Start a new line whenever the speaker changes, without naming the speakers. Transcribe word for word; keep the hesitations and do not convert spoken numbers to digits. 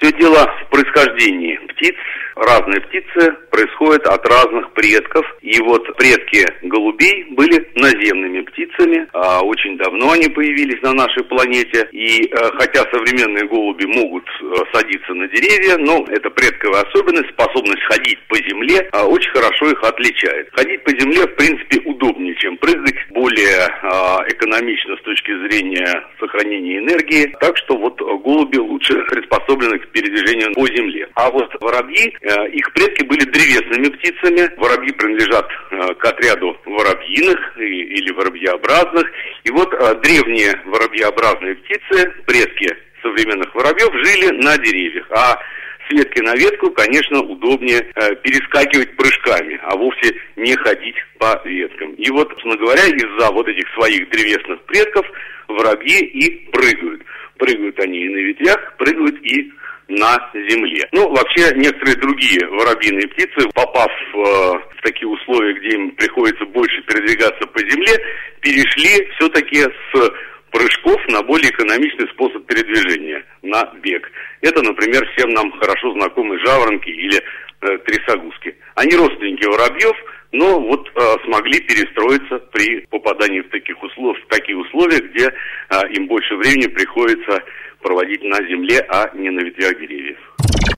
Все дело в происхождении птиц. Разные птицы происходят от разных предков. И вот предки голубей были наземными птицами. А очень давно они появились на нашей планете. И хотя современные голуби могут садиться на деревья, но это предковая особенность, способность ходить по земле, очень хорошо их отличает. Ходить по земле, в принципе, удобнее, чем прыгать, более экономично с точки зрения сохранения энергии. Так что вот голуби лучше приспособлены к передвижению по земле. А вот воробьи, их предки были древесными птицами. Воробьи принадлежат к отряду воробьиных или воробьеобразных. И вот древние воробьеобразные птицы, предки современных воробьев, жили на деревьях. А с ветки на ветку, конечно, удобнее перескакивать прыжками, а вовсе не ходить по веткам. И вот, собственно говоря, из-за вот этих своих древесных предков воробьи и прыгают. Прыгают они и на ветвях, прыгают и на земле. Ну, вообще, некоторые другие воробьиные птицы, попав э, в такие условия, где им приходится больше передвигаться по земле, перешли все-таки с прыжков на более экономичный способ передвижения, на бег. Это, например, всем нам хорошо знакомые жаворонки или э, трясогузки. Они родственники воробьев, но вот э, смогли перестроиться при попадании в, таких услов, в такие условия, где э, им больше времени приходится проводить на земле, а не на ветвях деревьев.